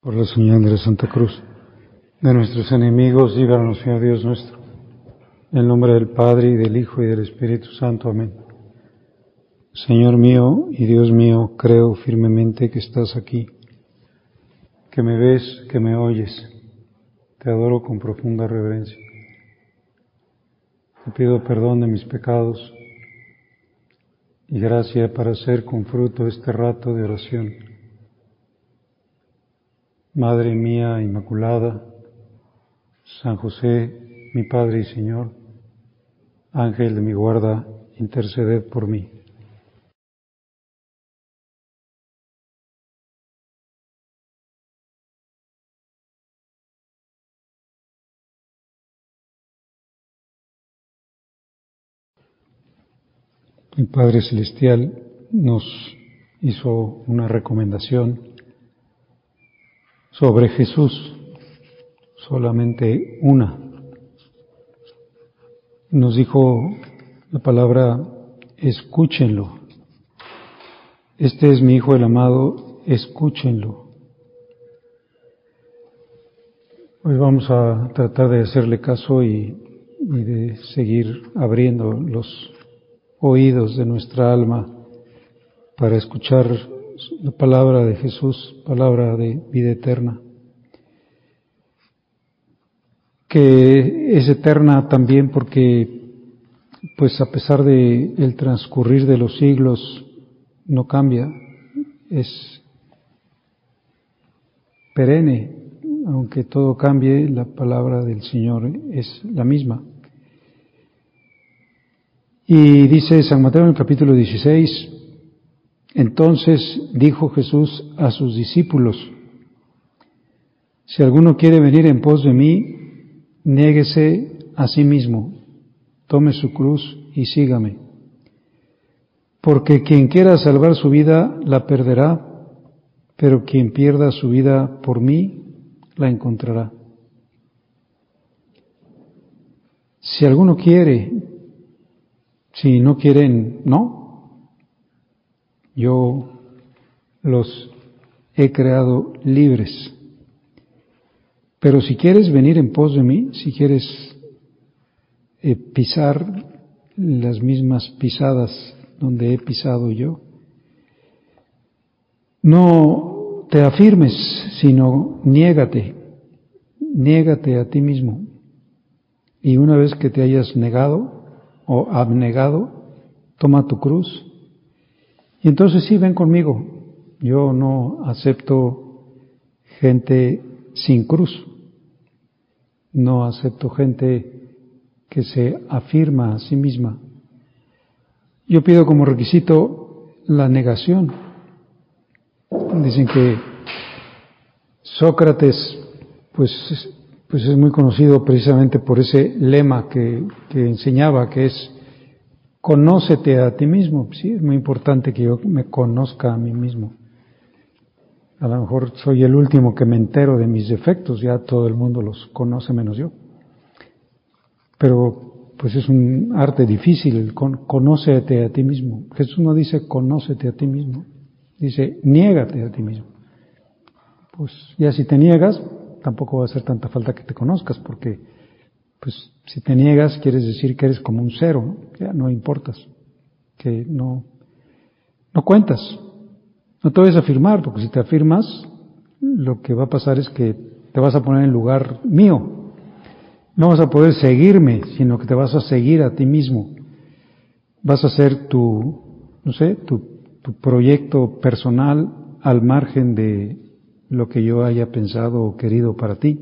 Por la señal de la Santa Cruz de nuestros enemigos, líbranos, Señor Dios nuestro. En el nombre del Padre, y del Hijo, y del Espíritu Santo. Amén. Señor mío y Dios mío, creo firmemente que estás aquí, que me ves, que me oyes. Te adoro con profunda reverencia. Te pido perdón de mis pecados y gracia para hacer con fruto este rato de oración. Madre mía Inmaculada, San José, mi Padre y Señor, Ángel de mi guarda, interceded por mí. El Padre Celestial nos hizo una recomendación sobre Jesús, solamente una. Nos dijo la palabra, escúchenlo. Este es mi Hijo el amado, escúchenlo. Hoy vamos a tratar de hacerle caso y de seguir abriendo los oídos de nuestra alma para escuchar la palabra de Jesús, palabra de vida eterna, que es eterna también porque, pues a pesar de el transcurrir de los siglos, no cambia, es perenne, aunque todo cambie, la palabra del Señor es la misma. Y dice San Mateo en el capítulo 16, entonces dijo Jesús a sus discípulos, si alguno quiere venir en pos de mí, niéguese a sí mismo, tome su cruz y sígame. Porque quien quiera salvar su vida la perderá, pero quien pierda su vida por mí la encontrará. Si alguno quiere, si no quieren, no. Yo los he creado libres. Pero si quieres venir en pos de mí, si quieres pisar las mismas pisadas donde he pisado yo, no te afirmes, sino niégate a ti mismo. Y una vez que te hayas negado o abnegado, toma tu cruz. Y entonces sí, ven conmigo. Yo no acepto gente sin cruz. No acepto gente que se afirma a sí misma. Yo pido como requisito la negación. Dicen que Sócrates, pues es muy conocido precisamente por ese lema que enseñaba, que es conócete a ti mismo. Sí, es muy importante que yo me conozca a mí mismo. A lo mejor soy el último que me entero de mis defectos, ya todo el mundo los conoce menos yo. Pero pues es un arte difícil, conócete a ti mismo. Jesús no dice conócete a ti mismo, dice niégate a ti mismo. Pues ya si te niegas, tampoco va a hacer tanta falta que te conozcas, porque pues si te niegas quieres decir que eres como un cero, ¿no? Ya no importas, que no cuentas. No te vayas a afirmar, porque si te afirmas, lo que va a pasar es que te vas a poner en lugar mío. No vas a poder seguirme, sino que te vas a seguir a ti mismo. Vas a hacer tu proyecto personal al margen de lo que yo haya pensado o querido para ti.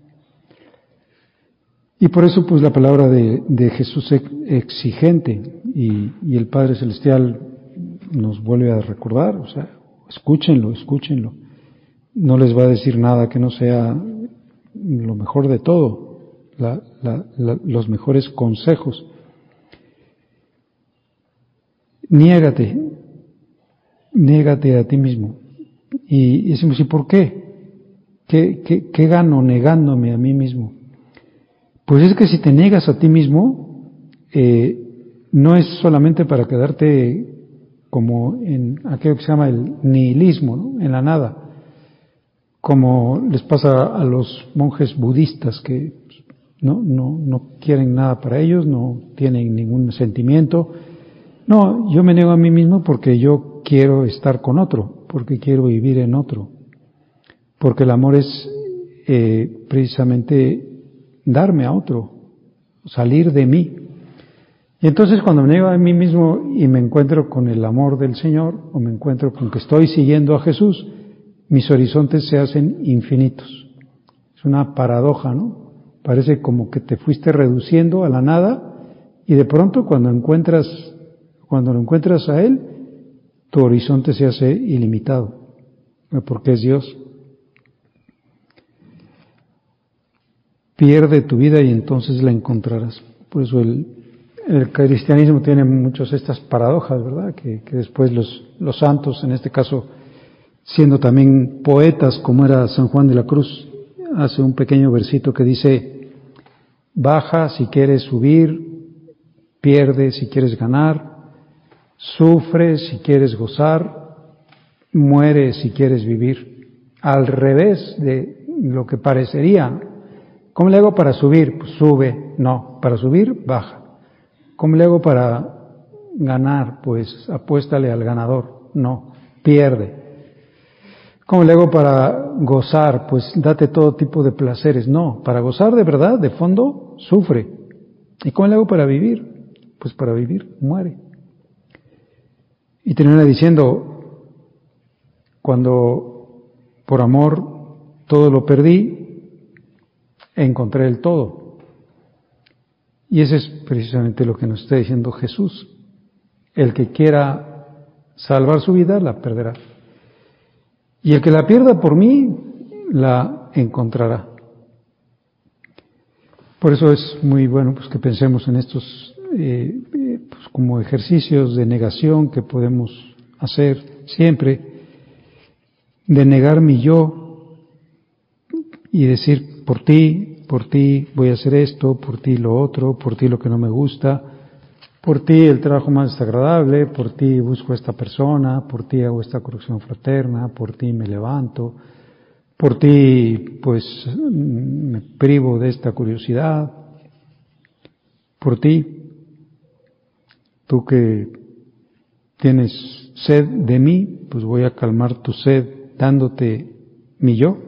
Y por eso, pues, la palabra de Jesús es exigente, y el Padre Celestial nos vuelve a recordar, o sea, escúchenlo. No les va a decir nada que no sea lo mejor de todo, los mejores consejos. Niégate a ti mismo. Y decimos, ¿y por qué? ¿Qué gano negándome a mí mismo? Pues es que si te niegas a ti mismo, no es solamente para quedarte como en aquello que se llama el nihilismo, ¿no? En la nada. como les pasa a los monjes budistas que no quieren nada para ellos, no tienen ningún sentimiento. No, yo me niego a mí mismo porque yo quiero estar con otro, porque quiero vivir en otro, porque el amor es precisamente darme a otro, salir de mí. Y entonces cuando me niego a mí mismo y me encuentro con el amor del Señor, o me encuentro con que estoy siguiendo a Jesús, mis horizontes se hacen infinitos. Es una paradoja, ¿no? Parece como que te fuiste reduciendo a la nada y de pronto cuando lo encuentras a Él, tu horizonte se hace ilimitado, porque es Dios. Pierde tu vida y entonces la encontrarás. Por eso el cristianismo tiene muchas de estas paradojas, ¿verdad? Que después los santos, en este caso, siendo también poetas como era San Juan de la Cruz, hace un pequeño versito que dice: baja si quieres subir, pierde si quieres ganar, sufre si quieres gozar, muere si quieres vivir. Al revés de lo que parecería. ¿Cómo le hago para subir? Pues sube. No, para subir, baja. ¿Cómo le hago para ganar? Pues apuéstale al ganador. No, pierde. ¿Cómo le hago para gozar? Pues date todo tipo de placeres. No, para gozar de verdad, de fondo, sufre. ¿Y cómo le hago para vivir? Pues para vivir, muere. Y termina diciendo: cuando por amor todo lo perdí, encontré el todo. Y ese es precisamente lo que nos está diciendo Jesús. El que quiera salvar su vida, la perderá. Y el que la pierda por mí, la encontrará. Por eso es muy bueno pues que pensemos en estos pues como ejercicios de negación que podemos hacer siempre, de negar mi yo y decir: por ti voy a hacer esto, por ti lo otro, por ti lo que no me gusta, por ti el trabajo más desagradable, por ti busco a esta persona, por ti hago esta corrección fraterna, por ti me levanto, por ti pues me privo de esta curiosidad, por ti, tú que tienes sed de mí, pues voy a calmar tu sed dándote mi yo.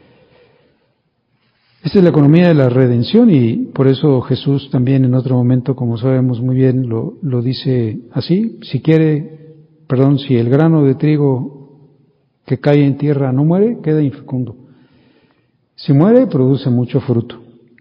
Esta es la economía de la redención y por eso Jesús también en otro momento, como sabemos muy bien, lo dice así: si el grano de trigo que cae en tierra no muere, queda infecundo. Si muere, produce mucho fruto.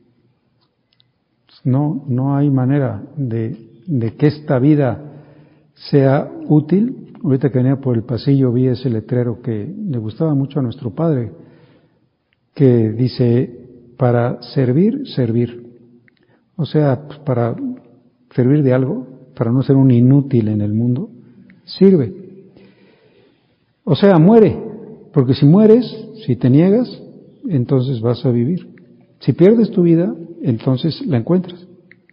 No hay manera de que esta vida sea útil. Ahorita que venía por el pasillo vi ese letrero que le gustaba mucho a nuestro padre, que dice: para servir. O sea, pues para servir de algo, para no ser un inútil en el mundo, sirve. O sea, muere, porque si mueres, si te niegas, entonces vas a vivir. Si pierdes tu vida, entonces la encuentras.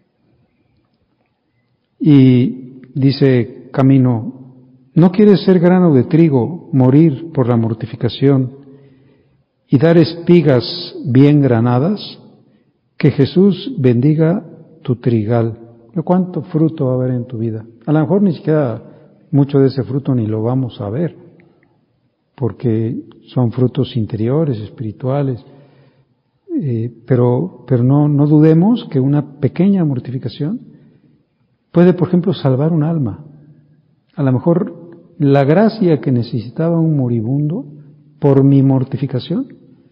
Y dice Camino: ¿no quieres ser grano de trigo, morir por la mortificación y dar espigas bien granadas? Que Jesús bendiga tu trigal. ¿Cuánto fruto va a haber en tu vida? A lo mejor ni siquiera mucho de ese fruto ni lo vamos a ver, porque son frutos interiores, espirituales. Pero no dudemos que una pequeña mortificación puede, por ejemplo, salvar un alma. A lo mejor la gracia que necesitaba un moribundo por mi mortificación,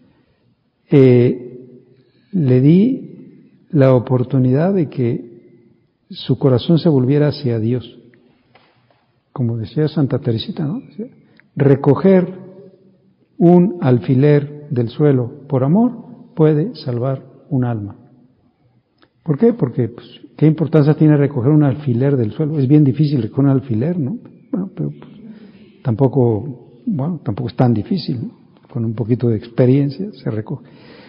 le di la oportunidad de que su corazón se volviera hacia Dios. Como decía Santa Teresita, ¿no? Recoger un alfiler del suelo por amor puede salvar un alma. ¿Por qué? Porque pues, ¿qué importancia tiene recoger un alfiler del suelo? Es bien difícil recoger un alfiler, ¿no? Bueno, pero pues, tampoco es tan difícil, ¿no? Con un poquito de experiencia se recoge.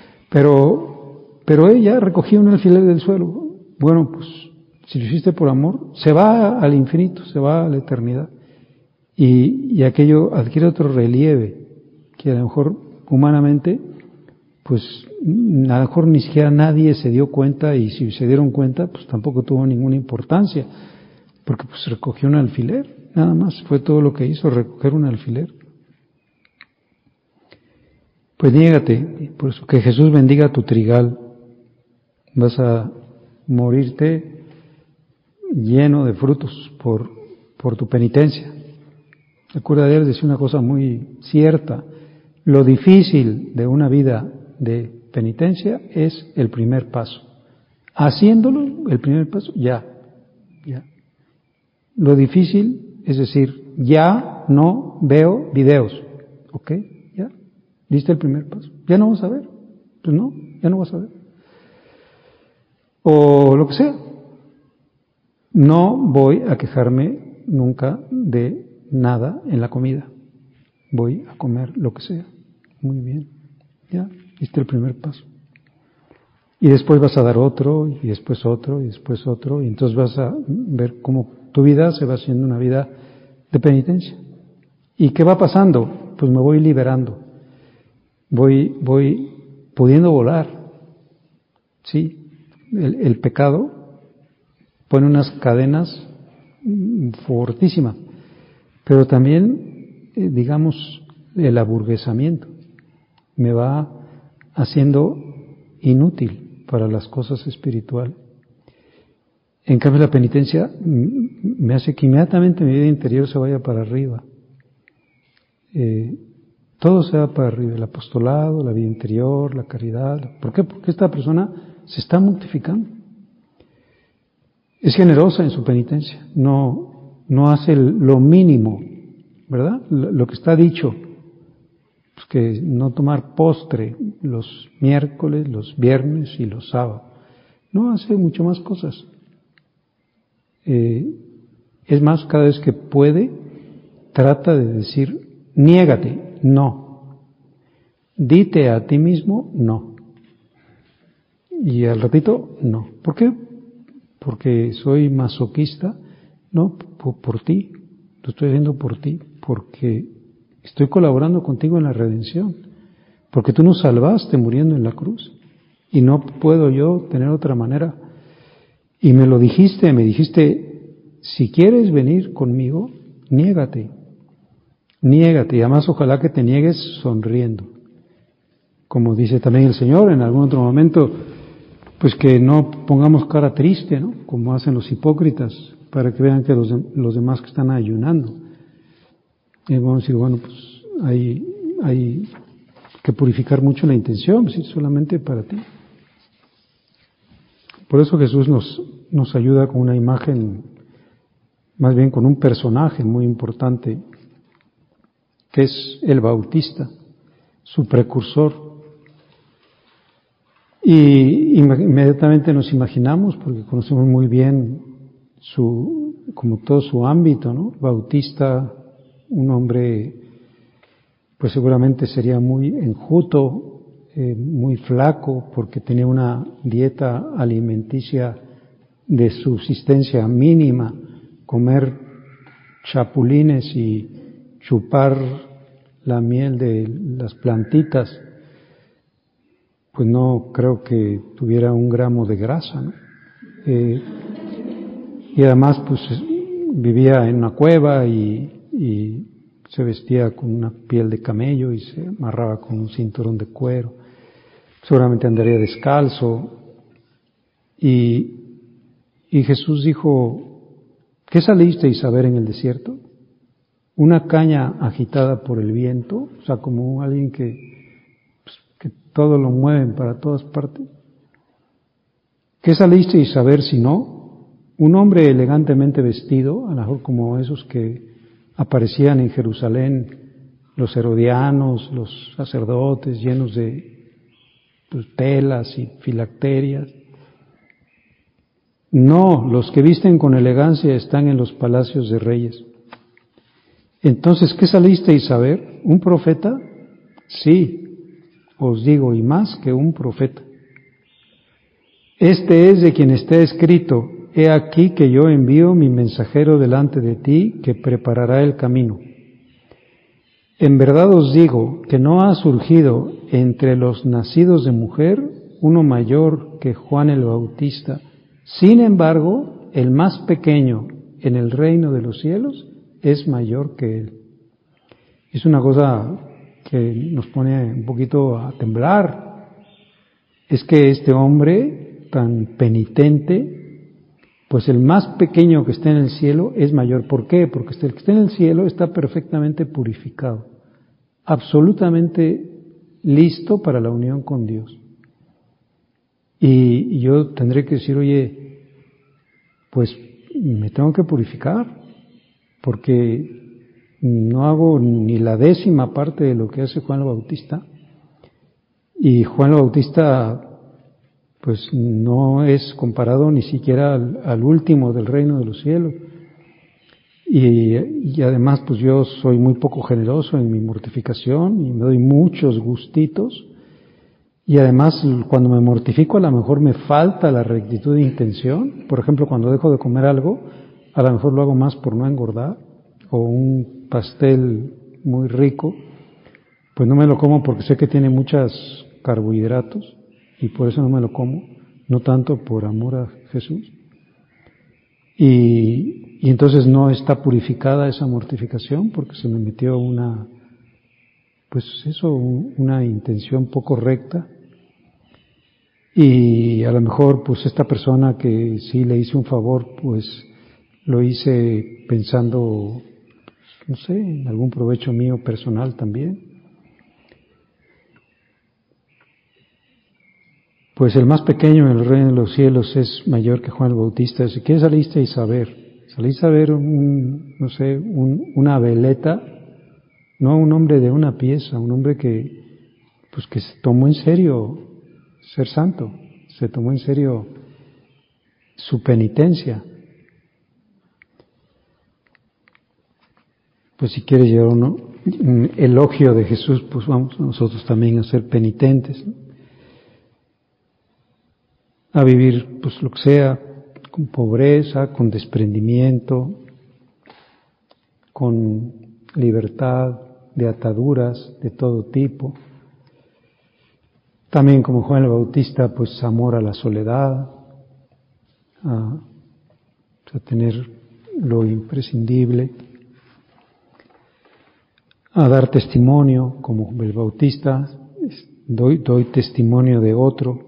Pero ella recogía un alfiler del suelo. Bueno, pues si lo hiciste por amor, se va al infinito, se va a la eternidad. Y aquello adquiere otro relieve que a lo mejor humanamente, pues a lo mejor ni siquiera nadie se dio cuenta, y si se dieron cuenta, pues tampoco tuvo ninguna importancia, porque pues recogió un alfiler, nada más, fue todo lo que hizo, recoger un alfiler. Pues niégate, por eso que Jesús bendiga tu trigal, vas a morirte lleno de frutos por tu penitencia. El cura de Ars decía una cosa muy cierta: lo difícil de una vida de penitencia es el primer paso. Haciéndolo, el primer paso, ya. Lo difícil es decir, ya no veo videos, ¿ok? Ya, diste el primer paso. Ya no vas a ver, pues no, ya no vas a ver. O lo que sea. No voy a quejarme nunca de nada en la comida. Voy a comer lo que sea. Muy bien. Ya, diste el primer paso. Y después vas a dar otro, y después otro, y después otro, y entonces vas a ver cómo tu vida se va haciendo una vida de penitencia. ¿Y qué va pasando? Pues me voy liberando. Voy pudiendo volar. Sí, el pecado pone unas cadenas fortísimas, pero también, digamos, el aburguesamiento me va haciendo inútil para las cosas espirituales. En cambio, la penitencia me hace que inmediatamente mi vida interior se vaya para arriba. Todo se va para arriba, el apostolado, la vida interior, la caridad. ¿Por qué? Porque esta persona se está mortificando. Es generosa en su penitencia, no hace lo mínimo, ¿verdad? Lo que está dicho, pues que no tomar postre los miércoles, los viernes y los sábados. No hace mucho más cosas. Es más, cada vez que puede, trata de decir, niégate, no. Dite a ti mismo, no. Y al ratito, no. ¿Por qué? Porque soy masoquista. No, por ti. Lo estoy haciendo por ti, porque estoy colaborando contigo en la redención. Porque tú nos salvaste muriendo en la cruz. Y no puedo yo tener otra manera. Y me lo dijiste, si quieres venir conmigo, niégate. Niégate. Y además ojalá que te niegues sonriendo. Como dice también el Señor en algún otro momento, pues que no pongamos cara triste, ¿no? Como hacen los hipócritas, para que vean que los demás que están ayunando. Y vamos a decir, bueno, pues hay que purificar mucho la intención, pues, solamente para ti. Por eso Jesús nos ayuda con una imagen, más bien con un personaje muy importante, que es el Bautista, su precursor. Y inmediatamente nos imaginamos, porque conocemos muy bien como todo su ámbito, ¿no? Bautista, un hombre, pues seguramente sería muy enjuto, muy flaco, porque tenía una dieta alimenticia de subsistencia mínima, comer chapulines y chupar la miel de las plantitas. Pues no creo que tuviera un gramo de grasa, ¿no? Y además, pues vivía en una cueva y se vestía con una piel de camello y se amarraba con un cinturón de cuero. Seguramente andaría descalzo. Y Jesús dijo, ¿qué salisteis a ver en el desierto? Una caña agitada por el viento, o sea, como alguien que todo lo mueven para todas partes. ¿Qué salisteis a ver si no? Un hombre elegantemente vestido, a lo mejor como esos que aparecían en Jerusalén, los herodianos, los sacerdotes llenos de telas y filacterias. No, los que visten con elegancia están en los palacios de reyes. Entonces, ¿qué salisteis a ver? ¿Un profeta? Sí, os digo, y más que un profeta. Este es de quien está escrito, he aquí que yo envío mi mensajero delante de ti, que preparará el camino. En verdad os digo que no ha surgido entre los nacidos de mujer uno mayor que Juan el Bautista. Sin embargo, el más pequeño en el reino de los cielos es mayor que él. Es una cosa que nos pone un poquito a temblar. Es que este hombre tan penitente, pues el más pequeño que está en el cielo es mayor. ¿Por qué? Porque el que está en el cielo está perfectamente purificado, absolutamente listo para la unión con Dios. Y yo tendré que decir, oye, pues me tengo que purificar, porque no hago ni la 10ª parte de lo que hace Juan el Bautista. Y Juan el Bautista, pues no es comparado ni siquiera al último del reino de los cielos. Y además, pues yo soy muy poco generoso en mi mortificación y me doy muchos gustitos. Y además, cuando me mortifico, a lo mejor me falta la rectitud de intención. Por ejemplo, cuando dejo de comer algo, a lo mejor lo hago más por no engordar. O un pastel muy rico, pues no me lo como porque sé que tiene muchos carbohidratos y por eso no me lo como, no tanto por amor a Jesús. Y entonces no está purificada esa mortificación porque se me metió una intención poco recta. Y a lo mejor, pues esta persona que sí le hice un favor, pues lo hice pensando, no sé, en algún provecho mío personal también. Pues el más pequeño en el reino de los cielos es mayor que Juan el Bautista. Si quieres saliste a ver una veleta, no un hombre de una pieza, un hombre que se tomó en serio ser santo, se tomó en serio su penitencia. Pues si quieres llevar un elogio de Jesús, pues vamos nosotros también a ser penitentes, ¿no? A vivir pues lo que sea, con pobreza, con desprendimiento, con libertad de ataduras de todo tipo. También como Juan el Bautista, pues amor a la soledad, a tener lo imprescindible, a dar testimonio, como el Bautista, doy testimonio de otro.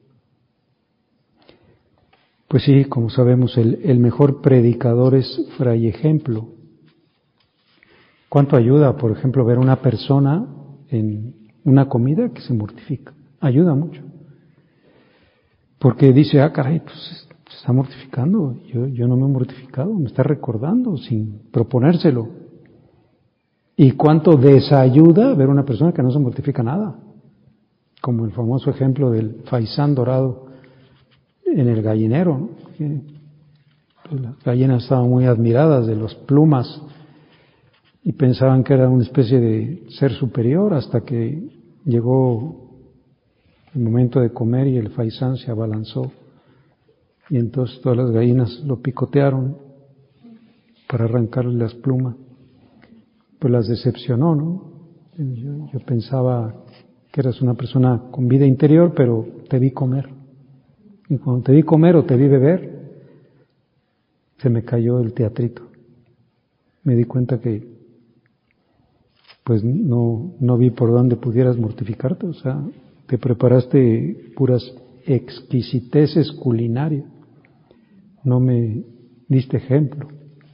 Pues sí, como sabemos, el mejor predicador es fray ejemplo. ¿Cuánto ayuda, por ejemplo, ver a una persona en una comida que se mortifica? Ayuda mucho. Porque dice, caray, pues se está mortificando. Yo no me he mortificado, me está recordando sin proponérselo. ¿Y cuánto desayuda ver a una persona que no se mortifica nada? Como el famoso ejemplo del faisán dorado en el gallinero, ¿no? Que las gallinas estaban muy admiradas de las plumas y pensaban que era una especie de ser superior hasta que llegó el momento de comer y el faisán se abalanzó y entonces todas las gallinas lo picotearon para arrancarle las plumas. Pues las decepcionó, ¿no? Yo pensaba que eras una persona con vida interior, pero te vi comer. Y cuando te vi comer o te vi beber, se me cayó el teatrito. Me di cuenta que pues no vi por dónde pudieras mortificarte, o sea, te preparaste puras exquisiteces culinarias, no me diste ejemplo.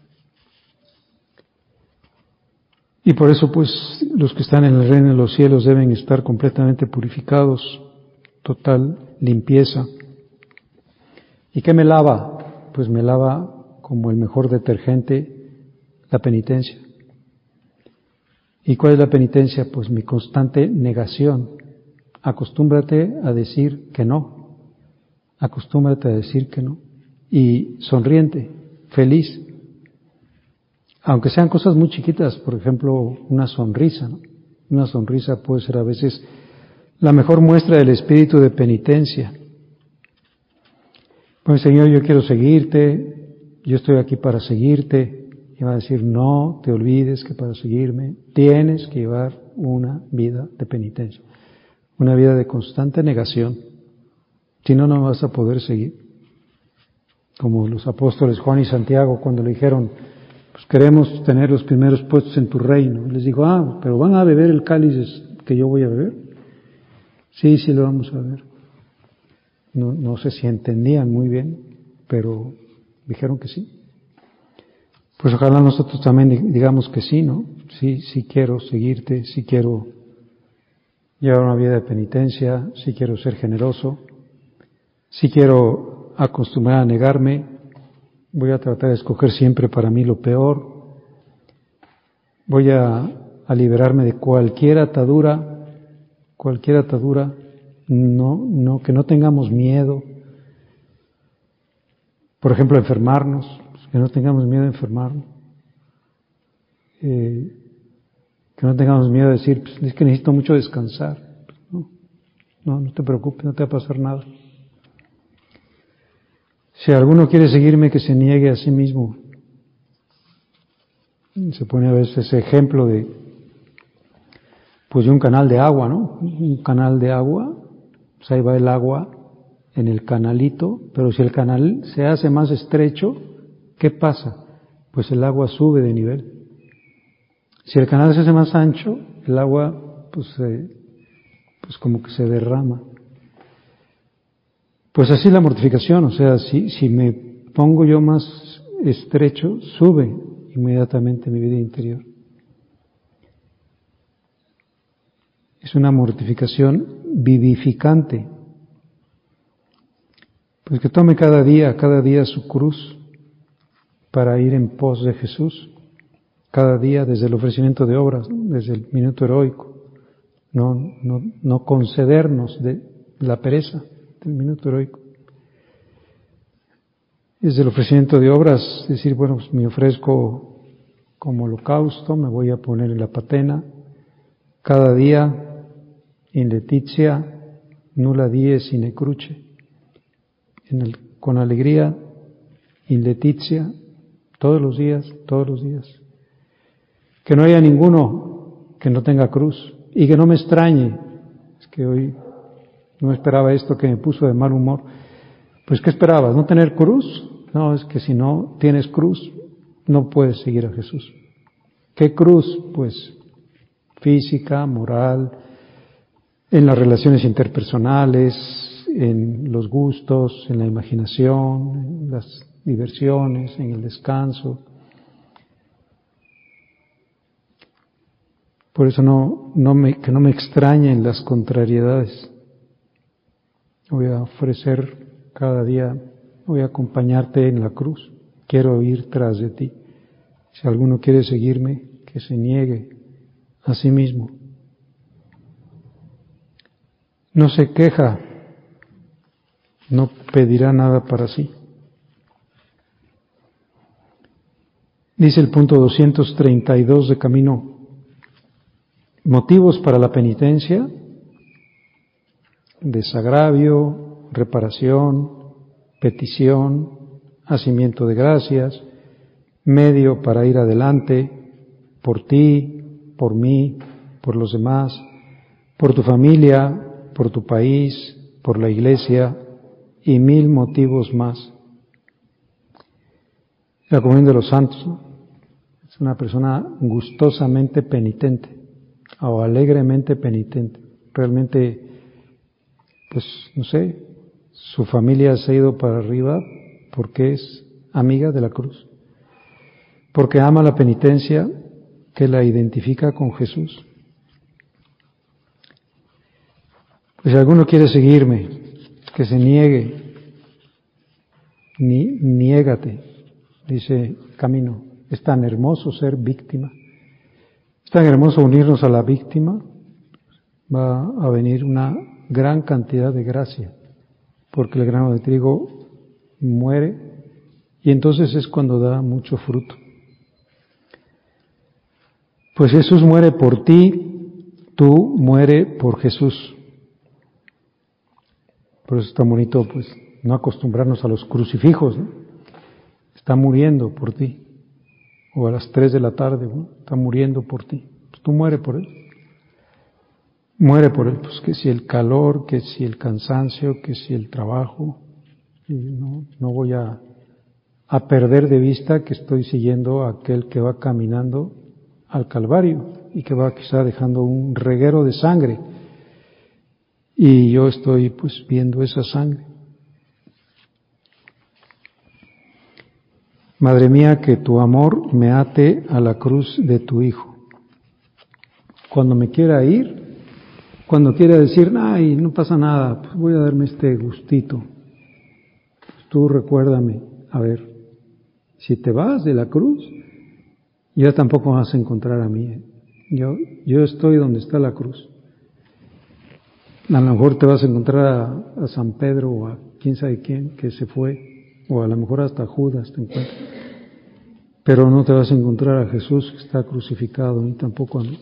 Y por eso pues los que están en el reino de los cielos deben estar completamente purificados, total limpieza. ¿Y qué me lava? Pues me lava como el mejor detergente la penitencia. ¿Y cuál es la penitencia? Pues mi constante negación. Acostúmbrate a decir que no. Acostúmbrate a decir que no. Y sonriente, feliz. Aunque sean cosas muy chiquitas, por ejemplo, una sonrisa, ¿no? Una sonrisa puede ser a veces la mejor muestra del espíritu de penitencia. Pues Señor, yo quiero seguirte, yo estoy aquí para seguirte, y va a decir, no te olvides que para seguirme tienes que llevar una vida de penitencia, una vida de constante negación. Si no, no vas a poder seguir. Como los apóstoles Juan y Santiago cuando le dijeron, pues queremos tener los primeros puestos en tu reino. Y les dijo, pero ¿van a beber el cáliz que yo voy a beber? Sí, sí lo vamos a beber. No sé si entendían muy bien, pero dijeron que sí. Pues ojalá nosotros también digamos que sí, ¿no? Sí quiero seguirte, sí quiero llevar una vida de penitencia, sí quiero ser generoso, sí quiero acostumbrar a negarme, voy a tratar de escoger siempre para mí lo peor, voy a liberarme de cualquier atadura, que no tengamos miedo, por ejemplo, enfermarnos, que no tengamos miedo de enfermarnos, que no tengamos miedo de decir, pues, es que necesito mucho descansar. No te preocupes, no te va a pasar nada. Si alguno quiere seguirme, que se niegue a sí mismo. Se pone a veces ese ejemplo de un canal de agua, ¿no? Un canal de agua, pues ahí va el agua en el canalito, pero si el canal se hace más estrecho, ¿qué pasa? Pues el agua sube de nivel. Si el canal se hace más ancho, el agua pues como que se derrama. Pues así la mortificación, o sea, si me pongo yo más estrecho, sube inmediatamente mi vida interior. Es una mortificación vivificante. Pues que tome cada día su cruz para ir en pos de Jesús. Cada día desde el ofrecimiento de obras, desde el minuto heroico. No concedernos de la pereza del minuto heroico. Desde el ofrecimiento de obras, decir, bueno, pues me ofrezco como holocausto, me voy a poner en la patena, cada día in laetitia nulla dies sine cruce, con alegría, in laetitia, todos los días. Que no haya ninguno que no tenga cruz y que no me extrañe, es que hoy no esperaba esto que me puso de mal humor. Pues ¿qué esperabas? ¿No tener cruz? No, es que si no tienes cruz, no puedes seguir a Jesús. ¿Qué cruz? Pues física, moral, en las relaciones interpersonales, en los gustos, en la imaginación, en las diversiones, en el descanso. Por eso que no me extrañen las contrariedades. Voy a ofrecer cada día, voy a acompañarte en la cruz, quiero ir tras de ti. Si alguno quiere seguirme, que se niegue a sí mismo. No se queja, no pedirá nada para sí. Dice el punto 232 de Camino, motivos para la penitencia: desagravio, reparación, petición, hacimiento de gracias, medio para ir adelante, por ti, por mí, por los demás, por tu familia, por tu país, por la iglesia y 1000 motivos más. La comunión de los santos, ¿no? Es una persona gustosamente penitente o alegremente penitente. Realmente, pues no sé, su familia se ha ido para arriba porque es amiga de la cruz, porque ama la penitencia que la identifica con Jesús. Pues si alguno quiere seguirme, que se niegue, niégate, dice Camino. Es tan hermoso ser víctima, es tan hermoso unirnos a la víctima, va a venir una gran cantidad de gracia, porque el grano de trigo muere y entonces es cuando da mucho fruto. Pues Jesús muere por ti, tú muere por Jesús. Por eso está bonito, pues, no acostumbrarnos a los crucifijos, ¿no? Está muriendo por ti. o a las 3 de la tarde, bueno, está muriendo por ti, pues tú muere por él. Muere por él, pues que si el calor, que si el cansancio, que si el trabajo, y no voy a perder de vista que estoy siguiendo a aquel que va caminando al Calvario y que va quizá dejando un reguero de sangre, y yo estoy pues viendo esa sangre. Madre mía, que tu amor me ate a la cruz de tu Hijo. Cuando me quiera ir, cuando quiera decir, ay, no pasa nada, pues voy a darme este gustito, pues tú recuérdame, a ver, si te vas de la cruz, ya tampoco vas a encontrar a mí. Yo estoy donde está la cruz. A lo mejor te vas a encontrar a San Pedro o a quién sabe quién que se fue, o a lo mejor hasta Judas te encuentras. Pero no te vas a encontrar a Jesús que está crucificado, ni tampoco a mí.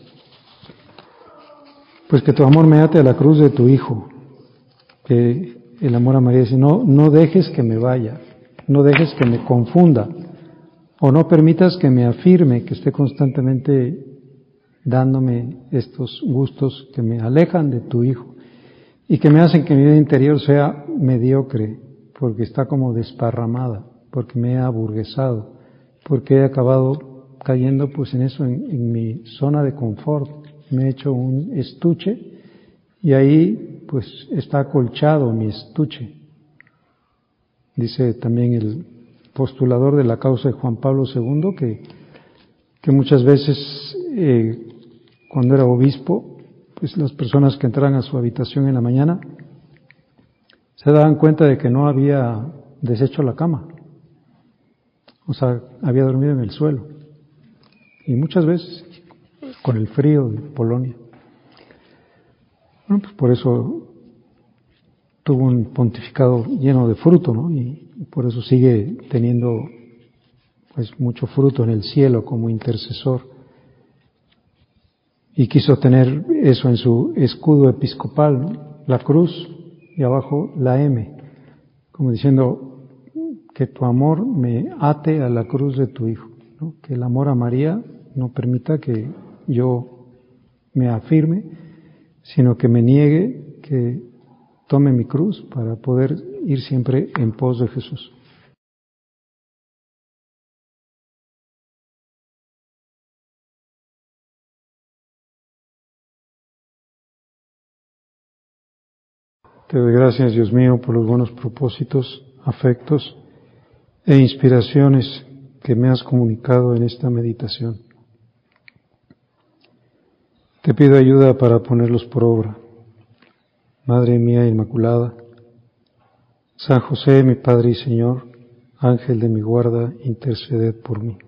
Pues que tu amor me ate a la cruz de tu Hijo. Que el amor a María dice, no dejes que me vaya, no dejes que me confunda, o no permitas que me afirme, que esté constantemente dándome estos gustos que me alejan de tu Hijo y que me hacen que mi vida interior sea mediocre, porque está como desparramada, porque me he aburguesado, porque he acabado cayendo pues en eso, en mi zona de confort. Me he hecho un estuche y ahí pues está acolchado mi estuche. Dice también el postulador de la causa de Juan Pablo II que muchas veces cuando era obispo, pues las personas que entraban a su habitación en la mañana se daban cuenta de que no había deshecho la cama, o sea, había dormido en el suelo, y muchas veces con el frío de Polonia. Bueno, pues por eso tuvo un pontificado lleno de fruto, ¿no? Y por eso sigue teniendo pues mucho fruto en el cielo como intercesor. Y quiso tener eso en su escudo episcopal, ¿no? La cruz y abajo la M, como diciendo que tu amor me ate a la cruz de tu Hijo, ¿no? Que el amor a María no permita que yo me afirme, sino que me niegue, que tome mi cruz para poder ir siempre en pos de Jesús. Te doy gracias, Dios mío, por los buenos propósitos, afectos e inspiraciones que me has comunicado en esta meditación. Te pido ayuda para ponerlos por obra. Madre mía Inmaculada, San José, mi Padre y Señor, Ángel de mi guarda, interceded por mí.